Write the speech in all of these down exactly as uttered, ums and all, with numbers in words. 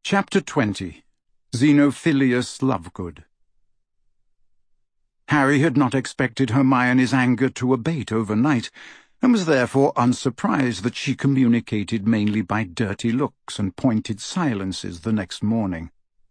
Chapter twenty. Xenophilius Lovegood. Harry had not expected Hermione's anger to abate overnight, and was therefore unsurprised that she communicated mainly by dirty looks and pointed silences the next morning.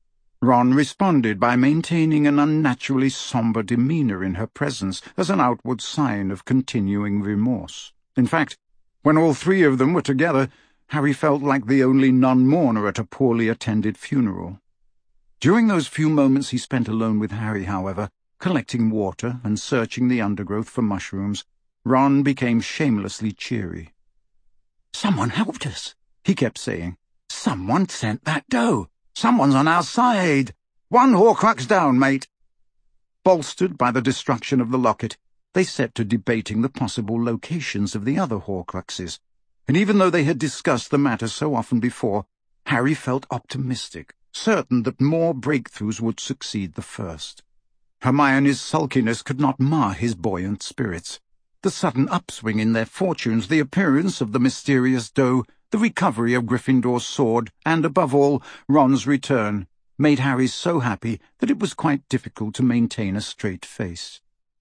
Ron responded by maintaining an unnaturally sombre demeanour in her presence as an outward sign of continuing remorse. In fact, when all three of them were together, Harry felt like the only non-mourner at a poorly attended funeral. During those few moments he spent alone with Harry, however, collecting water and searching the undergrowth for mushrooms, Ron became shamelessly cheery. "Someone helped us," he kept saying. "Someone sent that dough. Someone's on our side. One Horcrux down, mate." Bolstered by the destruction of the locket, they set to debating the possible locations of the other Horcruxes, and even though they had discussed the matter so often before, Harry felt optimistic, certain that more breakthroughs would succeed the first. Hermione's sulkiness could not mar his buoyant spirits. The sudden upswing in their fortunes, the appearance of the mysterious doe, the recovery of Gryffindor's sword, and, above all, Ron's return, made Harry so happy that it was quite difficult to maintain a straight face.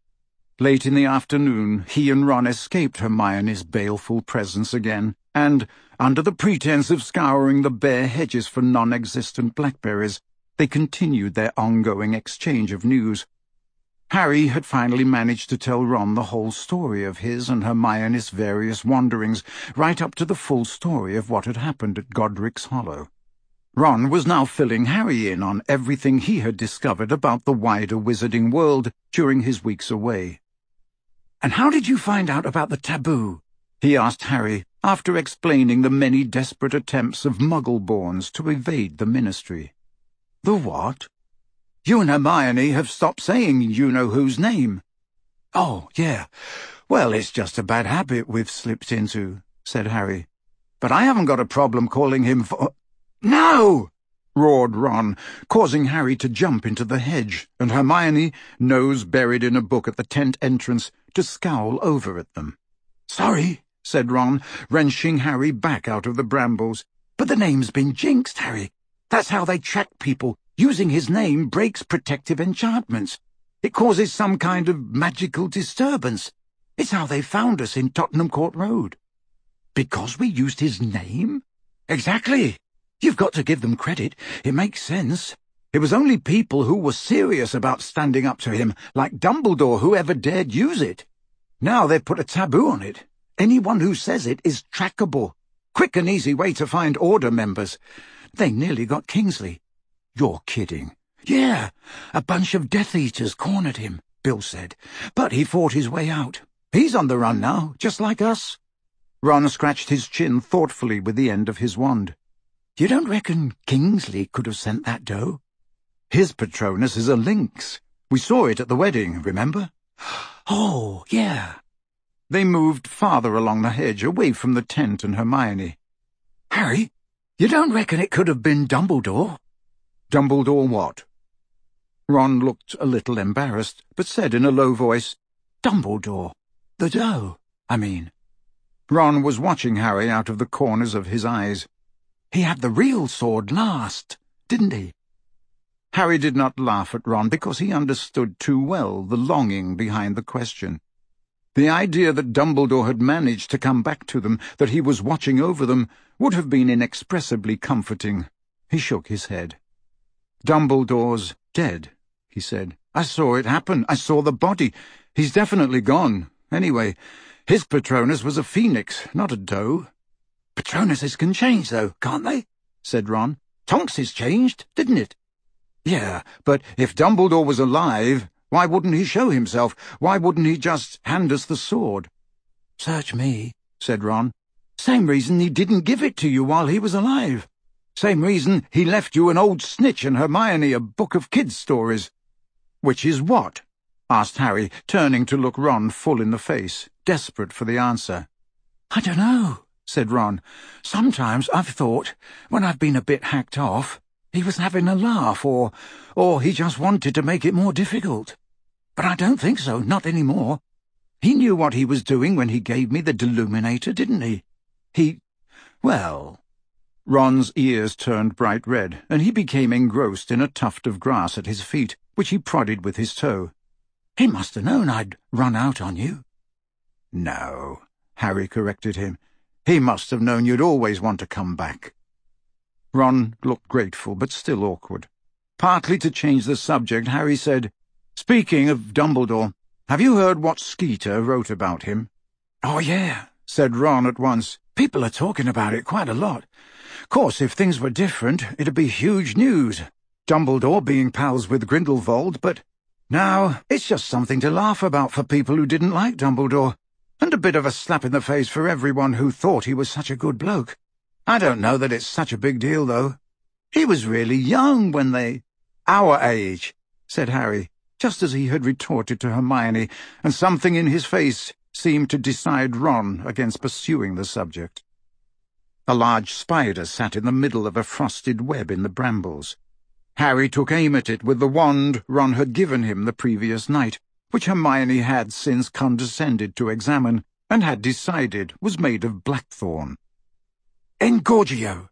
Late in the afternoon, he and Ron escaped Hermione's baleful presence again, and, under the pretence of scouring the bare hedges for non-existent blackberries, they continued their ongoing exchange of news. Harry had finally managed to tell Ron the whole story of his and Hermione's various wanderings, right up to the full story of what had happened at Godric's Hollow. Ron was now filling Harry in on everything he had discovered about the wider wizarding world during his weeks away. "And how did you find out about the taboo?" he asked Harry, after explaining the many desperate attempts of Muggle-borns to evade the Ministry. "The what?" "You and Hermione have stopped saying you-know-who's name." "Oh, yeah. Well, it's just a bad habit we've slipped into," said Harry. "But I haven't got a problem calling him for—" "No!" roared Ron, causing Harry to jump into the hedge, and Hermione, nose buried in a book at the tent entrance, to scowl over at them. "Sorry," said Ron, wrenching Harry back out of the brambles. "But the name's been jinxed, Harry. That's how they track people. Using his name breaks protective enchantments. It causes some kind of magical disturbance. It's how they found us in Tottenham Court Road." "Because we used his name?" "Exactly. You've got to give them credit. It makes sense. It was only people who were serious about standing up to him, like Dumbledore, who ever dared use it. Now they've put a taboo on it. Anyone who says it is trackable. Quick and easy way to find Order members. They nearly got Kingsley." "You're kidding." "Yeah, a bunch of Death Eaters cornered him," Bill said. "But he fought his way out. He's on the run now, just like us." Ron scratched his chin thoughtfully with the end of his wand. "You don't reckon Kingsley could have sent that dough?" "His Patronus is a lynx. We saw it at the wedding, remember?" "Oh, yeah." They moved farther along the hedge, away from the tent and Hermione. "Harry, you don't reckon it could have been Dumbledore?" "Dumbledore what?" Ron looked a little embarrassed, but said in a low voice, "Dumbledore. The dough, I mean." Ron was watching Harry out of the corners of his eyes. "He had the real sword last, didn't he?" Harry did not laugh at Ron because he understood too well the longing behind the question. The idea that Dumbledore had managed to come back to them, that he was watching over them, would have been inexpressibly comforting. He shook his head. "Dumbledore's dead," he said. "I saw it happen. I saw the body. He's definitely gone. Anyway, his Patronus was a phoenix, not a doe." "Patronuses can change, though, can't they?" said Ron. "Tonks's changed, didn't it?" "Yeah, but if Dumbledore was alive, why wouldn't he show himself? Why wouldn't he just hand us the sword?" "Search me," said Ron. "Same reason he didn't give it to you while he was alive. Same reason he left you an old snitch and Hermione a book of kids' stories." "Which is what?" asked Harry, turning to look Ron full in the face, desperate for the answer. "I don't know," said Ron. "Sometimes I've thought, when I've been a bit hacked off, he was having a laugh, or, or he just wanted to make it more difficult. But I don't think so, not any more. He knew what he was doing when he gave me the Deluminator, didn't he? He, well, Ron's ears turned bright red, and he became engrossed in a tuft of grass at his feet, which he prodded with his toe. "He must have known I'd run out on you." "No," Harry corrected him. "He must have known you'd always want to come back." Ron looked grateful, but still awkward. Partly to change the subject, Harry said, "Speaking of Dumbledore, have you heard what Skeeter wrote about him?" "Oh, yeah," said Ron at once. "People are talking about it quite a lot. Course, if things were different, it'd be huge news. Dumbledore being pals with Grindelwald, but now it's just something to laugh about for people who didn't like Dumbledore, and a bit of a slap in the face for everyone who thought he was such a good bloke. I don't know that it's such a big deal, though. He was really young when they—" "Our age," said Harry, just as he had retorted to Hermione, and something in his face seemed to decide Ron against pursuing the subject. A large spider sat in the middle of a frosted web in the brambles. Harry took aim at it with the wand Ron had given him the previous night, which Hermione had since condescended to examine, and had decided was made of blackthorn. "Engorgio!"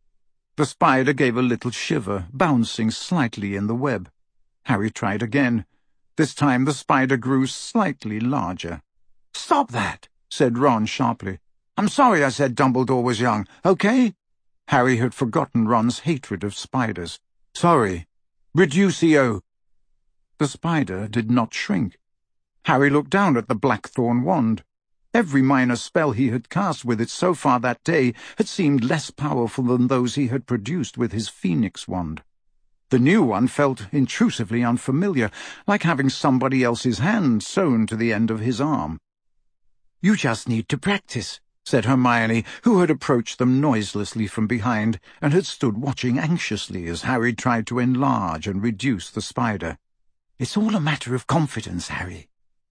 The spider gave a little shiver, bouncing slightly in the web. Harry tried again. This time the spider grew slightly larger. "Stop that," said Ron sharply. "I'm sorry I said Dumbledore was young, okay?" Harry had forgotten Ron's hatred of spiders. "Sorry. Reducio." The spider did not shrink. Harry looked down at the blackthorn wand. Every minor spell he had cast with it so far that day had seemed less powerful than those he had produced with his phoenix wand. The new one felt intrusively unfamiliar, like having somebody else's hand sewn to the end of his arm. "You just need to practice," said Hermione, who had approached them noiselessly from behind and had stood watching anxiously as Harry tried to enlarge and reduce the spider. "It's all a matter of confidence, Harry."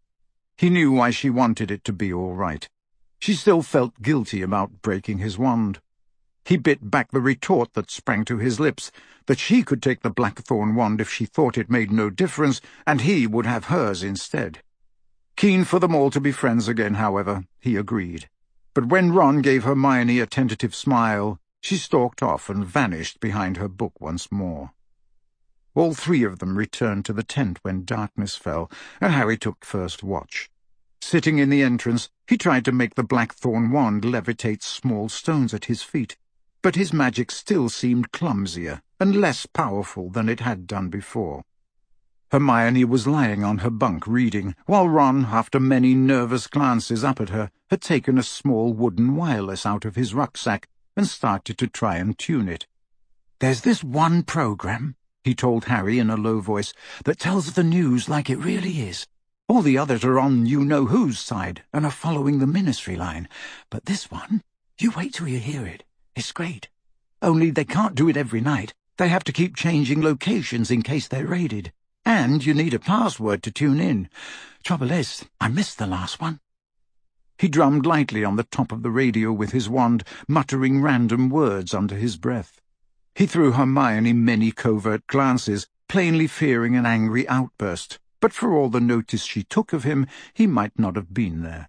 He knew why she wanted it to be all right. She still felt guilty about breaking his wand. He bit back the retort that sprang to his lips, that she could take the blackthorn wand if she thought it made no difference, and he would have hers instead. Keen for them all to be friends again, however, he agreed. But when Ron gave Hermione a tentative smile, she stalked off and vanished behind her book once more. All three of them returned to the tent when darkness fell, and Harry took first watch. Sitting in the entrance, he tried to make the blackthorn wand levitate small stones at his feet, but his magic still seemed clumsier and less powerful than it had done before. Hermione was lying on her bunk reading, while Ron, after many nervous glances up at her, had taken a small wooden wireless out of his rucksack and started to try and tune it. "There's this one program," he told Harry in a low voice, "that tells the news like it really is. All the others are on you-know-whose side and are following the Ministry line. But this one, you wait till you hear it. It's great. Only they can't do it every night. They have to keep changing locations in case they're raided. And you need a password to tune in. Trouble is, I missed the last one." He drummed lightly on the top of the radio with his wand, muttering random words under his breath. He threw Hermione many covert glances, plainly fearing an angry outburst, but for all the notice she took of him, he might not have been there.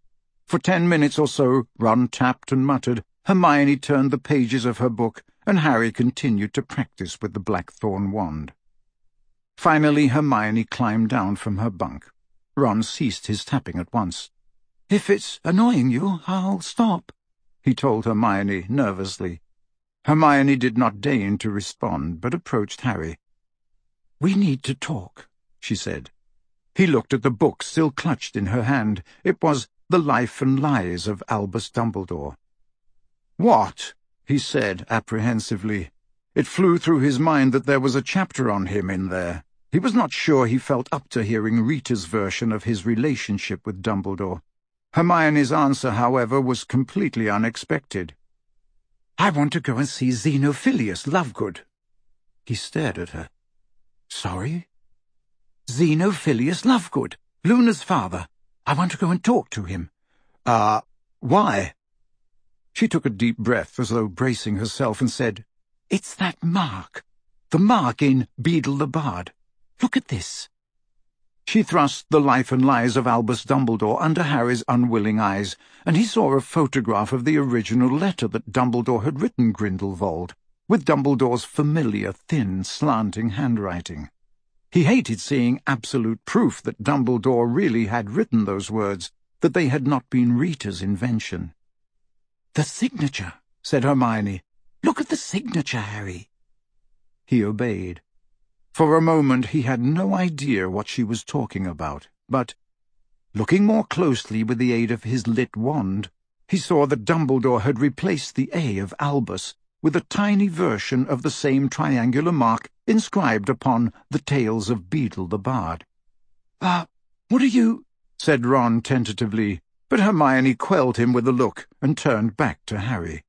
For ten minutes or so, Ron tapped and muttered, Hermione turned the pages of her book, and Harry continued to practice with the blackthorn wand. Finally, Hermione climbed down from her bunk. Ron ceased his tapping at once. "If it's annoying you, I'll stop," he told Hermione nervously. Hermione did not deign to respond, but approached Harry. "We need to talk," she said. He looked at the book still clutched in her hand. It was The Life and Lies of Albus Dumbledore. "What?" he said apprehensively. It flew through his mind that there was a chapter on him in there. He was not sure he felt up to hearing Rita's version of his relationship with Dumbledore. Hermione's answer, however, was completely unexpected. "I want to go and see Xenophilius Lovegood." He stared at her. "Sorry?" "Xenophilius Lovegood, Luna's father. I want to go and talk to him." Ah, uh, why?" She took a deep breath as though bracing herself and said, "It's that mark. The mark in Beedle the Bard. Look at this." She thrust The Life and Lies of Albus Dumbledore under Harry's unwilling eyes, and he saw a photograph of the original letter that Dumbledore had written Grindelwald, with Dumbledore's familiar, thin, slanting handwriting. He hated seeing absolute proof that Dumbledore really had written those words, that they had not been Rita's invention. "The signature," said Hermione. "Look at the signature, Harry." He obeyed. For a moment he had no idea what she was talking about, but, looking more closely with the aid of his lit wand, he saw that Dumbledore had replaced the A of Albus with a tiny version of the same triangular mark inscribed upon the Tales of Beedle the Bard. "Ah, uh, what are you—" said Ron tentatively, but Hermione quelled him with a look and turned back to Harry.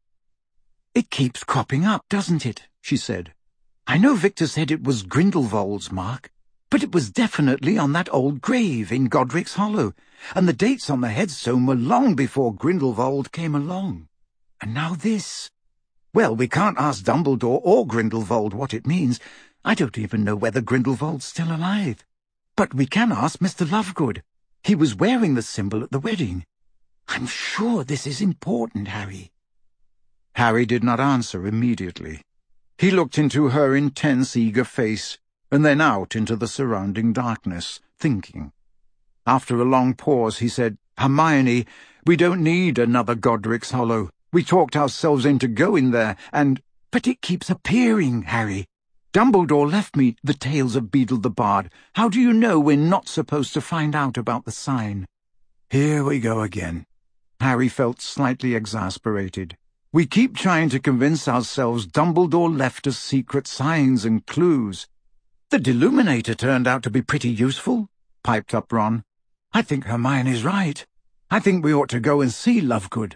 "It keeps cropping up, doesn't it?" she said. "I know Victor said it was Grindelwald's mark, but it was definitely on that old grave in Godric's Hollow, and the dates on the headstone were long before Grindelwald came along. And now this. Well, we can't ask Dumbledore or Grindelwald what it means. I don't even know whether Grindelwald's still alive. But we can ask Mister Lovegood. He was wearing the symbol at the wedding. I'm sure this is important, Harry." Harry did not answer immediately. He looked into her intense, eager face, and then out into the surrounding darkness, thinking. After a long pause, he said, "Hermione, we don't need another Godric's Hollow. We talked ourselves into going there, and—" "But it keeps appearing, Harry. Dumbledore left me the Tales of Beedle the Bard. How do you know we're not supposed to find out about the sign?" Here we go again. Harry felt slightly exasperated. We keep trying to convince ourselves Dumbledore left us secret signs and clues. "The Deluminator turned out to be pretty useful," piped up Ron. "I think Hermione's right. I think we ought to go and see Lovegood."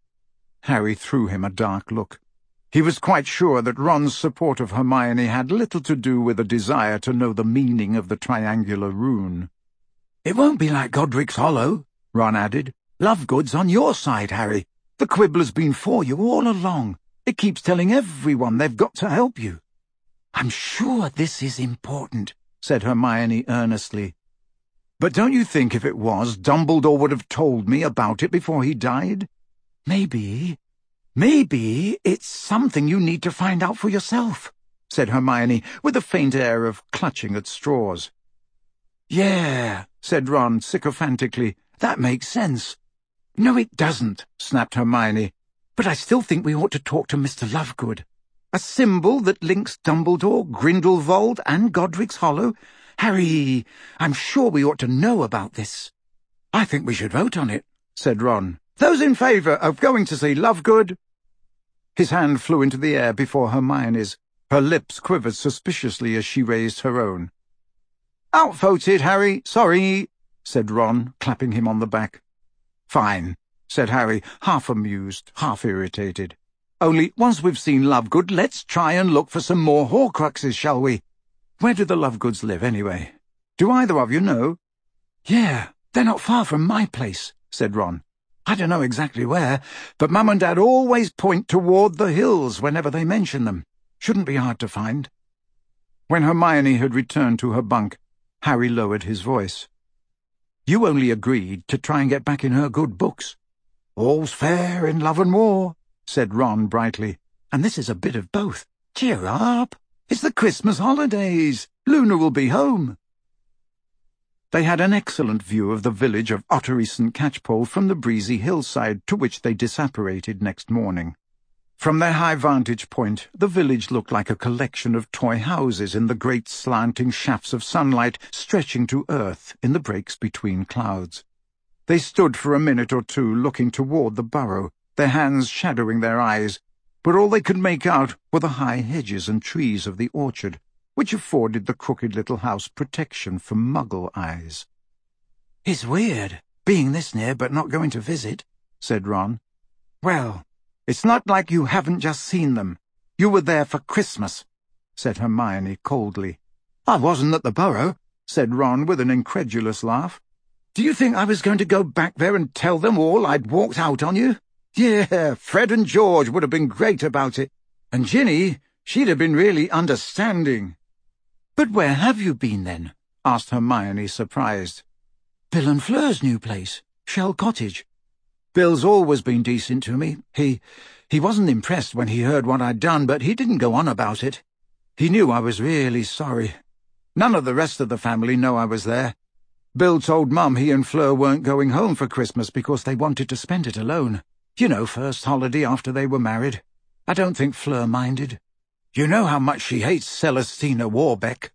Harry threw him a dark look. He was quite sure that Ron's support of Hermione had little to do with a desire to know the meaning of the triangular rune. "It won't be like Godric's Hollow," Ron added. "Lovegood's on your side, Harry. The Quibbler's been for you all along. It keeps telling everyone they've got to help you." "I'm sure this is important," said Hermione earnestly. "But don't you think if it was, Dumbledore would have told me about it before he died?" Maybe, maybe it's something you need to find out for yourself," said Hermione, with a faint air of clutching at straws. "Yeah," said Ron sycophantically, "that makes sense." "No, it doesn't," snapped Hermione. "But I still think we ought to talk to Mister Lovegood. A symbol that links Dumbledore, Grindelwald, and Godric's Hollow? Harry, I'm sure we ought to know about this." "I think we should vote on it," said Ron. "Those in favour of going to see Lovegood?" His hand flew into the air before Hermione's. Her lips quivered suspiciously as she raised her own. "Outvoted, Harry. Sorry," said Ron, clapping him on the back. "Fine," said Harry, half amused, half irritated. "Only, once we've seen Lovegood, let's try and look for some more Horcruxes, shall we? Where do the Lovegoods live, anyway? Do either of you know?" "Yeah, they're not far from my place," said Ron. "I don't know exactly where, but Mum and Dad always point toward the hills whenever they mention them. Shouldn't be hard to find." When Hermione had returned to her bunk, Harry lowered his voice. "You only agreed to try and get back in her good books." "All's fair in love and war," said Ron brightly. "And this is a bit of both. Cheer up. It's the Christmas holidays. Luna will be home." They had an excellent view of the village of Ottery Saint Catchpole from the breezy hillside to which they disapparated next morning. From their high vantage point, the village looked like a collection of toy houses in the great slanting shafts of sunlight stretching to earth in the breaks between clouds. They stood for a minute or two looking toward the burrow, their hands shadowing their eyes, but all they could make out were the high hedges and trees of the orchard, which afforded the crooked little house protection from Muggle eyes. "It's weird, being this near but not going to visit," said Ron. "Well, it's not like you haven't just seen them. You were there for Christmas," said Hermione coldly. "I wasn't at the Burrow," said Ron with an incredulous laugh. "Do you think I was going to go back there and tell them all I'd walked out on you? Yeah, Fred and George would have been great about it. And Ginny, she'd have been really understanding." "But where have you been, then? asked Hermione, surprised. "Bill and Fleur's new place, Shell Cottage. Bill's always been decent to me. He, he wasn't impressed when he heard what I'd done, but he didn't go on about it. He knew I was really sorry. None of the rest of the family know I was there. Bill told Mum he and Fleur weren't going home for Christmas because they wanted to spend it alone. You know, first holiday after they were married. I don't think Fleur minded. You know how much she hates Celestina Warbeck."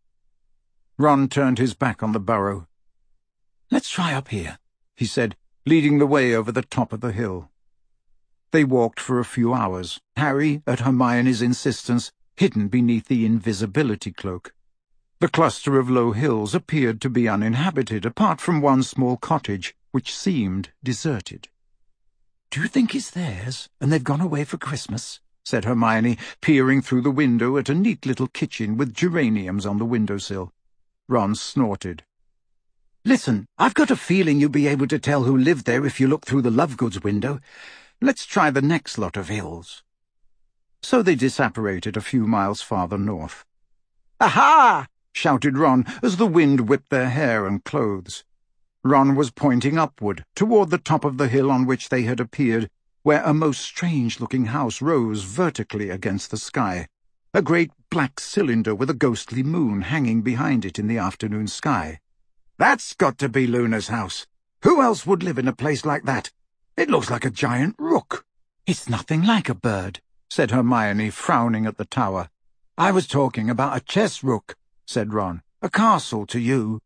Ron turned his back on the burrow. "Let's try up here," he said, leading the way over the top of the hill. They walked for a few hours, Harry, at Hermione's insistence, hidden beneath the invisibility cloak. The cluster of low hills appeared to be uninhabited, apart from one small cottage, which seemed deserted. "Do you think it's theirs, and they've gone away for Christmas?" said Hermione, peering through the window at a neat little kitchen with geraniums on the windowsill. Ron snorted. "Listen, I've got a feeling you'll be able to tell who lived there if you look through the Lovegoods window. Let's try the next lot of hills." So they disapparated a few miles farther north. "Aha!" shouted Ron as the wind whipped their hair and clothes. Ron was pointing upward, toward the top of the hill on which they had appeared, where a most strange-looking house rose vertically against the sky, a great black cylinder with a ghostly moon hanging behind it in the afternoon sky. "That's got to be Luna's house. Who else would live in a place like that? It looks like a giant rook." "It's nothing like a bird," said Hermione, frowning at the tower. "I was talking about a chess rook," said Ron. "A castle to you."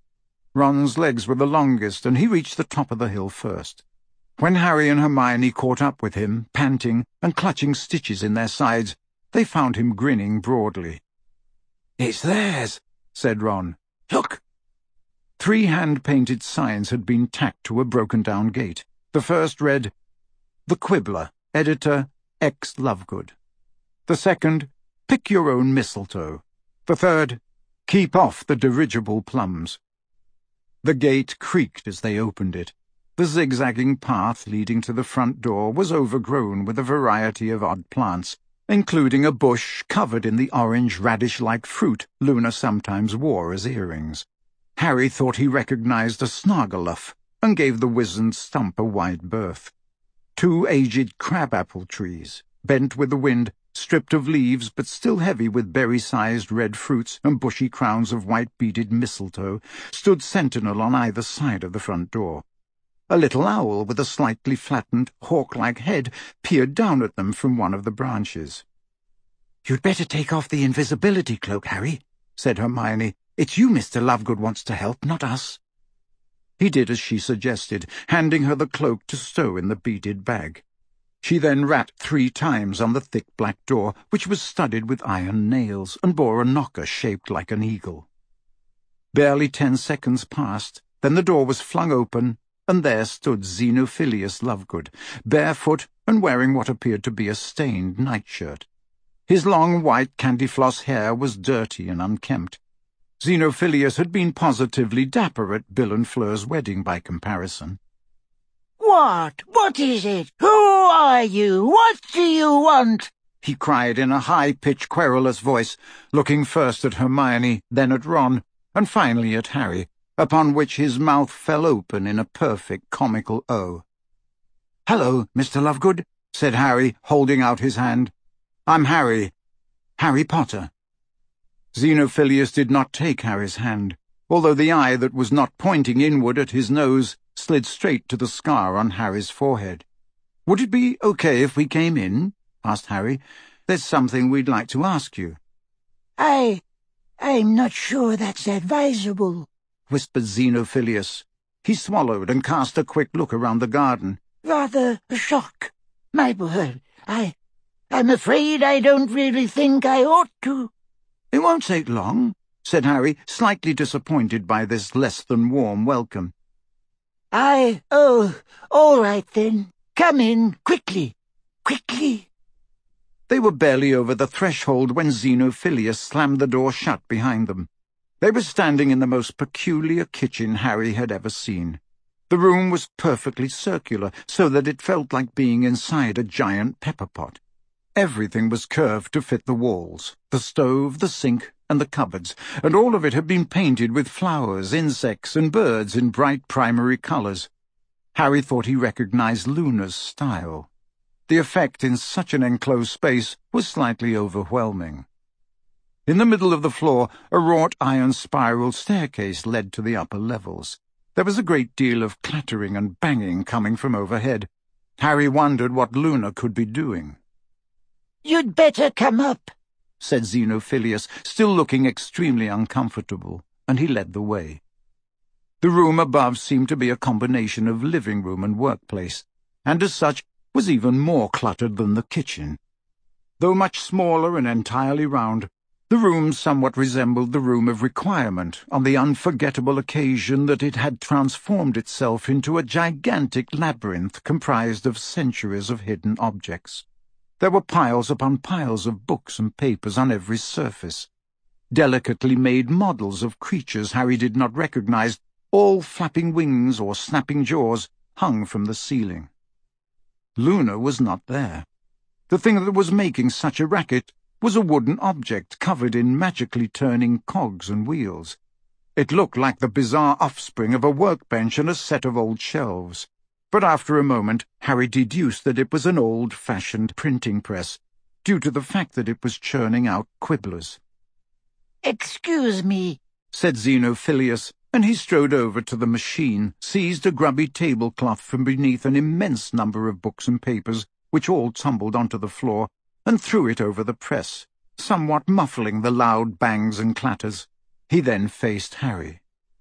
Ron's legs were the longest, and he reached the top of the hill first. When Harry and Hermione caught up with him, panting and clutching stitches in their sides, they found him grinning broadly. "It's theirs," said Ron. "Look!" Three hand-painted signs had been tacked to a broken-down gate. The first read, "The Quibbler, Editor, X Lovegood." The second, "Pick Your Own Mistletoe." The third, "Keep Off the Dirigible Plums." The gate creaked as they opened it. The zigzagging path leading to the front door was overgrown with a variety of odd plants, including a bush covered in the orange radish-like fruit Luna sometimes wore as earrings. Harry thought he recognized a snargaluff, and gave the wizened stump a wide berth. Two aged crab-apple trees, bent with the wind, stripped of leaves but still heavy with berry-sized red fruits and bushy crowns of white-beaded mistletoe, stood sentinel on either side of the front door. A little owl with a slightly flattened, hawk-like head peered down at them from one of the branches. "You'd better take off the invisibility cloak, Harry," said Hermione. "It's you Mister Lovegood wants to help, not us." He did as she suggested, handing her the cloak to stow in the beaded bag. She then rapped three times on the thick black door, which was studded with iron nails, and bore a knocker shaped like an eagle. Barely ten seconds passed, then the door was flung open, and there stood Xenophilius Lovegood, barefoot and wearing what appeared to be a stained nightshirt. His long white candy-floss hair was dirty and unkempt. Xenophilius had been positively dapper at Bill and Fleur's wedding by comparison. "What? What is it? Who are you? What do you want?" he cried in a high-pitched, querulous voice, looking first at Hermione, then at Ron, and finally at Harry, upon which his mouth fell open in a perfect comical O. "Hello, Mister Lovegood," said Harry, holding out his hand. "I'm Harry. Harry Potter." Xenophilius did not take Harry's hand, although the eye that was not pointing inward at his nose slid straight to the scar on Harry's forehead. "Would it be okay if we came in?" asked Harry. "There's something we'd like to ask you." I... I'm not sure that's advisable," whispered Xenophilius. He swallowed and cast a quick look around the garden. "Rather a shock. My word, I... I'm afraid I don't really think I ought to." "It won't take long," said Harry, slightly disappointed by this less-than-warm welcome. I... oh, all right then. Come in, quickly, quickly." They were barely over the threshold when Xenophilius slammed the door shut behind them. They were standing in the most peculiar kitchen Harry had ever seen. The room was perfectly circular, so that it felt like being inside a giant pepper pot. Everything was curved to fit the walls, the stove, the sink, and the cupboards, and all of it had been painted with flowers, insects, and birds in bright primary colours. Harry thought he recognized Luna's style. The effect in such an enclosed space was slightly overwhelming. In the middle of the floor, a wrought iron spiral staircase led to the upper levels. There was a great deal of clattering and banging coming from overhead. Harry wondered what Luna could be doing. "You'd better come up," said Xenophilius, still looking extremely uncomfortable, and he led the way. The room above seemed to be a combination of living room and workplace, and as such was even more cluttered than the kitchen. Though much smaller and entirely round, the room somewhat resembled the room of requirement on the unforgettable occasion that it had transformed itself into a gigantic labyrinth comprised of centuries of hidden objects. There were piles upon piles of books and papers on every surface. Delicately made models of creatures Harry did not recognize, all flapping wings or snapping jaws, hung from the ceiling. Luna was not there. The thing that was making such a racket was a wooden object covered in magically turning cogs and wheels. It looked like the bizarre offspring of a workbench and a set of old shelves. But after a moment, Harry deduced that it was an old-fashioned printing press, due to the fact that it was churning out quibblers. "Excuse me," said Xenophilius, and he strode over to the machine, seized a grubby tablecloth from beneath an immense number of books and papers, which all tumbled onto the floor, and threw it over the press, somewhat muffling the loud bangs and clatters. He then faced Harry.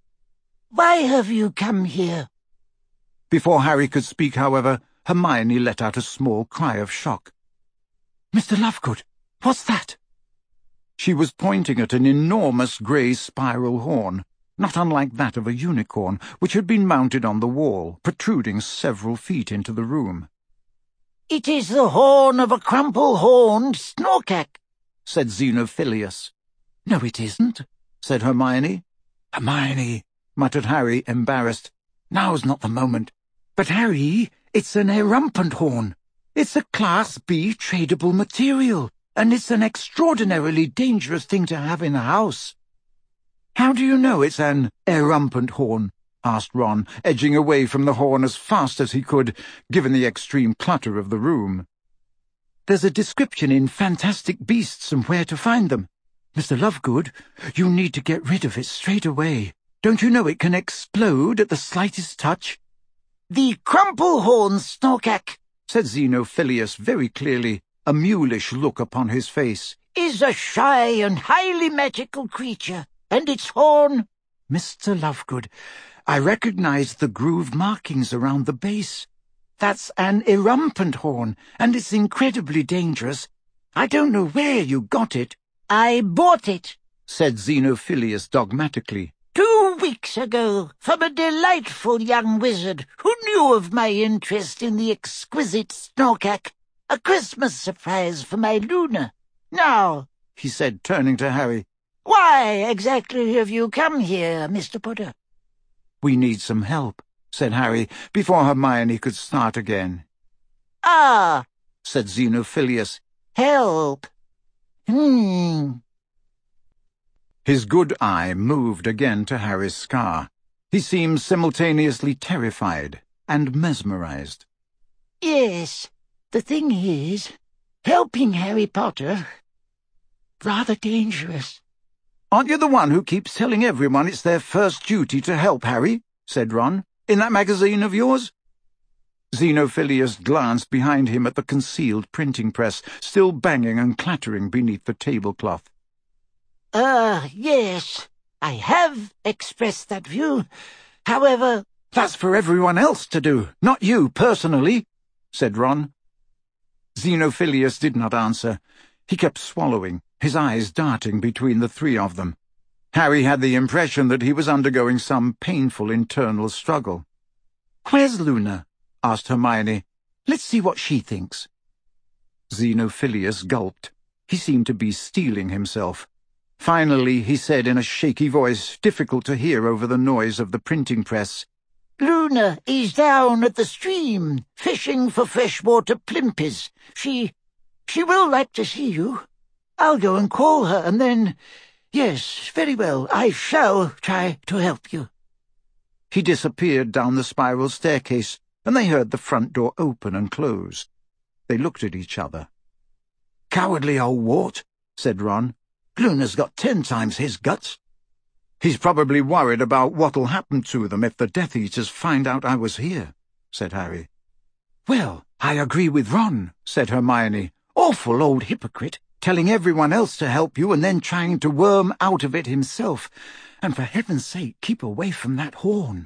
"Why have you come here?" Before Harry could speak, however, Hermione let out a small cry of shock. "Mister Lovegood, what's that?" She was pointing at an enormous grey spiral horn, not unlike that of a unicorn, which had been mounted on the wall, protruding several feet into the room. "It is the horn of a crumple-horned snorkack," said Xenophilius. "No, it isn't," said Hermione. "Hermione," muttered Harry, embarrassed. "Now's not the moment." "But, Harry, it's an erumpent horn. It's a Class B tradable material, and it's an extraordinarily dangerous thing to have in a house." "How do you know it's an erumpent horn?" asked Ron, edging away from the horn as fast as he could, given the extreme clutter of the room. "There's a description in Fantastic Beasts and Where to Find Them. Mister Lovegood, you need to get rid of it straight away. Don't you know it can explode at the slightest touch?" "The crumple-horned snorkack," said Xenophilius very clearly, a mulish look upon his face, "is a shy and highly magical creature, and its horn—" "Mister Lovegood, I recognize the grooved markings around the base. That's an erumpent horn, and it's incredibly dangerous. I don't know where you got it." "I bought it," said Xenophilius dogmatically. "two weeks ago, from a delightful young wizard who knew of my interest in the exquisite snorkack. A Christmas surprise for my Luna. Now," he said, turning to Harry, "why exactly have you come here, Mister Potter?" "We need some help," said Harry, before Hermione could start again. "Ah," said Xenophilius. "Help. Hmm." His good eye moved again to Harry's scar. He seemed simultaneously terrified and mesmerized. "Yes, the thing is, helping Harry Potter, rather dangerous." "Aren't you the one who keeps telling everyone it's their first duty to help Harry?" said Ron. "In that magazine of yours?" Xenophilius glanced behind him at the concealed printing press, still banging and clattering beneath the tablecloth. Ah, uh, yes, I have expressed that view. However— "That's for everyone else to do, not you personally," said Ron. Xenophilius did not answer. He kept swallowing, his eyes darting between the three of them. Harry had the impression that he was undergoing some painful internal struggle. "Where's Luna?" asked Hermione. "Let's see what she thinks." Xenophilius gulped. He seemed to be steeling himself. Finally, he said in a shaky voice, difficult to hear over the noise of the printing press, "Luna is down at the stream, fishing for freshwater plimpies. She... she will like to see you. I'll go and call her, and then Yes, very well. I shall try to help you. He disappeared down the spiral staircase, and they heard the front door open and close. They looked at each other. "Cowardly old wart," said Ron. "Luna's got ten times his guts." "He's probably worried about what'll happen to them if the Death Eaters find out I was here," said Harry. "Well, I agree with Ron," said Hermione. "Awful old hypocrite, telling everyone else to help you and then trying to worm out of it himself. And for heaven's sake, keep away from that horn."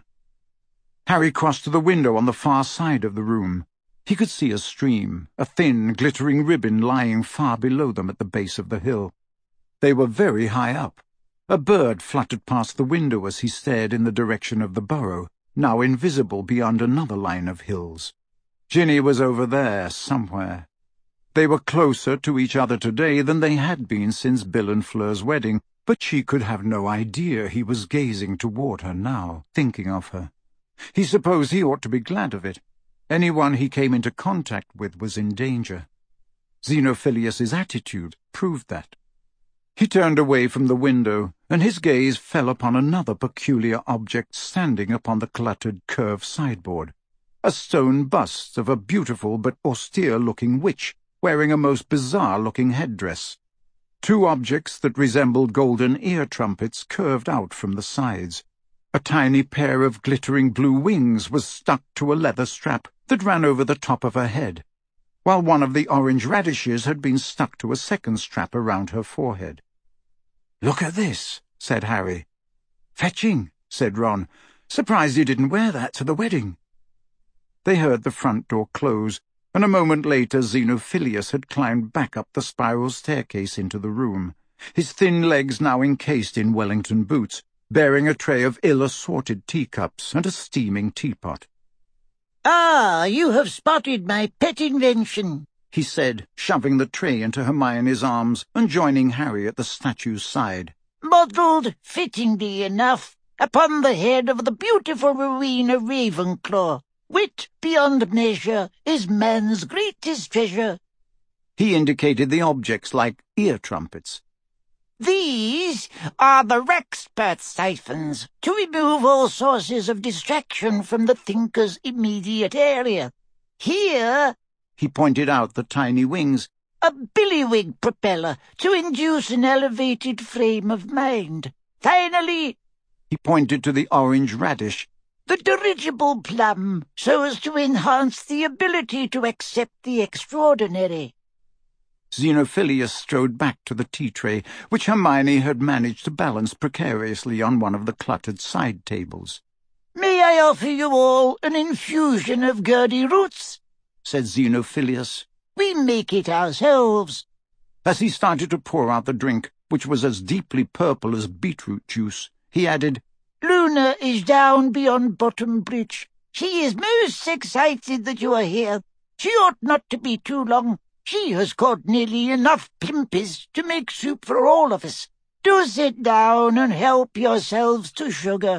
Harry crossed to the window on the far side of the room. He could see a stream, a thin, glittering ribbon lying far below them at the base of the hill. They were very high up. A bird fluttered past the window as he stared in the direction of the burrow, now invisible beyond another line of hills. Ginny was over there, somewhere. They were closer to each other today than they had been since Bill and Fleur's wedding, but she could have no idea he was gazing toward her now, thinking of her. He supposed he ought to be glad of it. Anyone he came into contact with was in danger. Xenophilius's attitude proved that. He turned away from the window, and his gaze fell upon another peculiar object standing upon the cluttered curved sideboard, a stone bust of a beautiful but austere-looking witch, wearing a most bizarre-looking headdress. Two objects that resembled golden ear-trumpets curved out from the sides. A tiny pair of glittering blue wings was stuck to a leather strap that ran over the top of her head, while one of the orange radishes had been stuck to a second strap around her forehead. "Look at this," said Harry. "Fetching," said Ron. "Surprised you didn't wear that to the wedding." They heard the front door close, and a moment later Xenophilius had climbed back up the spiral staircase into the room, his thin legs now encased in Wellington boots, bearing a tray of ill-assorted teacups and a steaming teapot. "Ah, you have spotted my pet invention," he said, shoving the tray into Hermione's arms and joining Harry at the statue's side. "Modelled, fittingly enough, upon the head of the beautiful Rowena Ravenclaw. Wit beyond measure is man's greatest treasure." He indicated the objects like ear-trumpets. "These are the Rexpert siphons, to remove all sources of distraction from the thinker's immediate area. Here," he pointed out the tiny wings, "a billywig propeller to induce an elevated frame of mind. Finally," he pointed to the orange radish, "the dirigible plum, so as to enhance the ability to accept the extraordinary." Xenophilius strode back to the tea-tray, which Hermione had managed to balance precariously on one of the cluttered side tables. "May I offer you all an infusion of Gurdy roots?" said Xenophilius. "We make it ourselves." As he started to pour out the drink, which was as deeply purple as beetroot juice, he added, "Luna is down beyond Bottom Bridge. She is most excited that you are here. She ought not to be too long. She has caught nearly enough pimpies to make soup for all of us. Do sit down and help yourselves to sugar.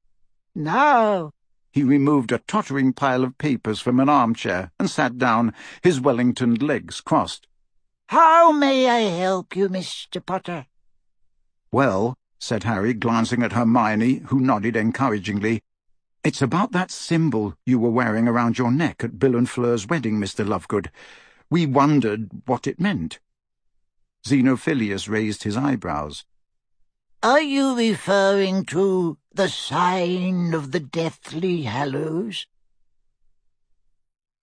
Now," he removed a tottering pile of papers from an armchair and sat down, his Wellingtoned legs crossed. "how may I help you, Mister Potter?" "Well," said Harry, glancing at Hermione, who nodded encouragingly, "it's about that symbol you were wearing around your neck at Bill and Fleur's wedding, Mister Lovegood. We wondered what it meant." Xenophilius raised his eyebrows. "Are you referring to the sign of the Deathly Hallows?"